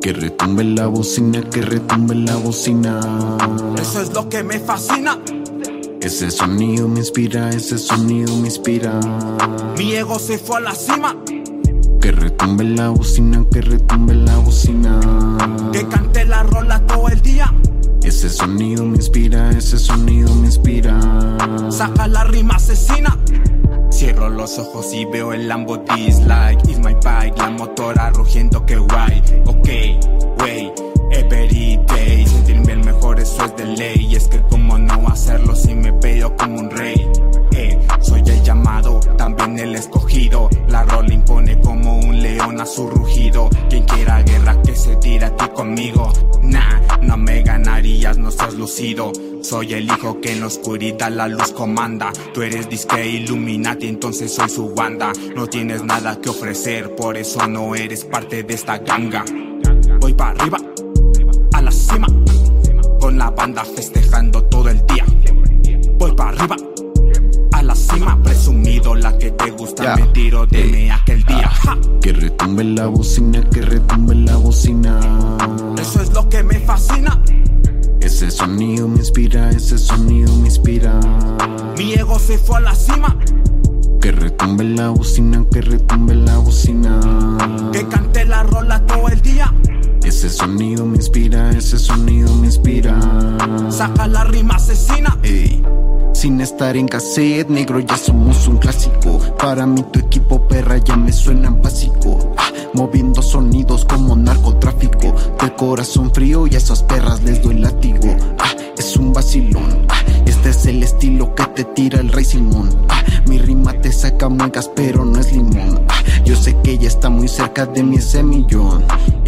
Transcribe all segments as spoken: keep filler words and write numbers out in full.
Que retumbe la bocina, que retumbe la bocina. Eso es lo que me fascina. Ese sonido me inspira, ese sonido me inspira. Mi ego se fue a la cima. Que retumbe la bocina, que retumbe la bocina. Que cante la rola todo el día. Ese sonido me inspira, ese sonido me inspira. Saca la rima asesina. Cierro los ojos y veo el Lambo dislike. It's my bike, la motora rugiendo que guay. Ok, wey, every day. Sentirme el mejor, eso es de ley. Y es que como no hacerlo si me veo como un rey. Eh, soy el llamado, también el escogido. La rola impone como un león a su rugido. Quien quiera guerra que se tire a ti conmigo. Nah, no me ganarías, no estás lucido. Soy el hijo que en la oscuridad la luz comanda. Tú eres disque Illuminati, entonces soy su banda. No tienes nada que ofrecer, por eso no eres parte de esta ganga. Voy para arriba, a la cima, con la banda festejando todo el día. Voy para arriba, a la cima, presumido, la que te gusta, yeah. Me tiro de hey. me aquel día. Ah. Que retumbe la bocina, que retumbe la bocina. Eso es lo que me fascina. Ese sonido me inspira, ese sonido me inspira. Mi ego se fue a la cima. Que retumbe la bocina, que retumbe la bocina. Que cante la rola todo el día. Ese sonido me inspira, ese sonido me inspira. Saca la rima asesina. Ey. Sin estar en cassette, negro, ya somos un clásico. Para mí tu equipo, perra, ya me suena básico. Ah, moviendo sonidos como narcotráfico. Del corazón frío y a esas perras les doy látigo. Ah, es un vacilón. Ah, este es el estilo que te tira el Rey Simón. Ah, mi rima te saca muecas, pero no es limón. Ah, yo sé que ella está muy cerca de mi ese millón.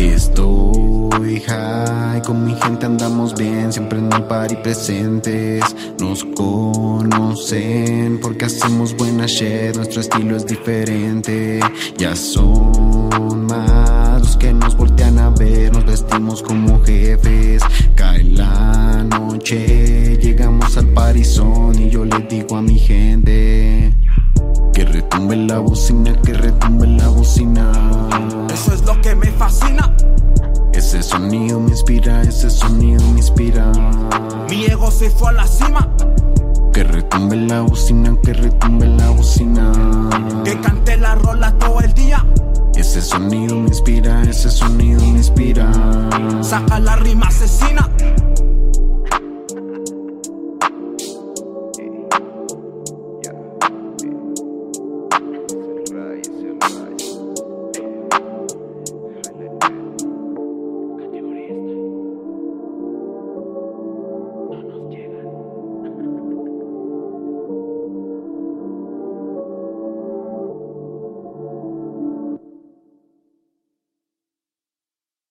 Estoy high, con mi gente andamos bien, siempre en el party presentes. Nos conocen porque hacemos buena shit, nuestro estilo es diferente. Ya son más los que nos voltean a ver, nos vestimos como jefes. Cae la noche, llegamos al parizón y yo le digo a mi gente: que retumbe la bocina, que retumbe la bocina. Eso es lo que me fascina. Ese sonido me inspira, ese sonido me inspira. Mi ego se fue a la cima. Que retumbe la bocina, que retumbe la bocina. Que cante la rola todo el día. Ese sonido me inspira, ese sonido me inspira. Saca la rima asesina.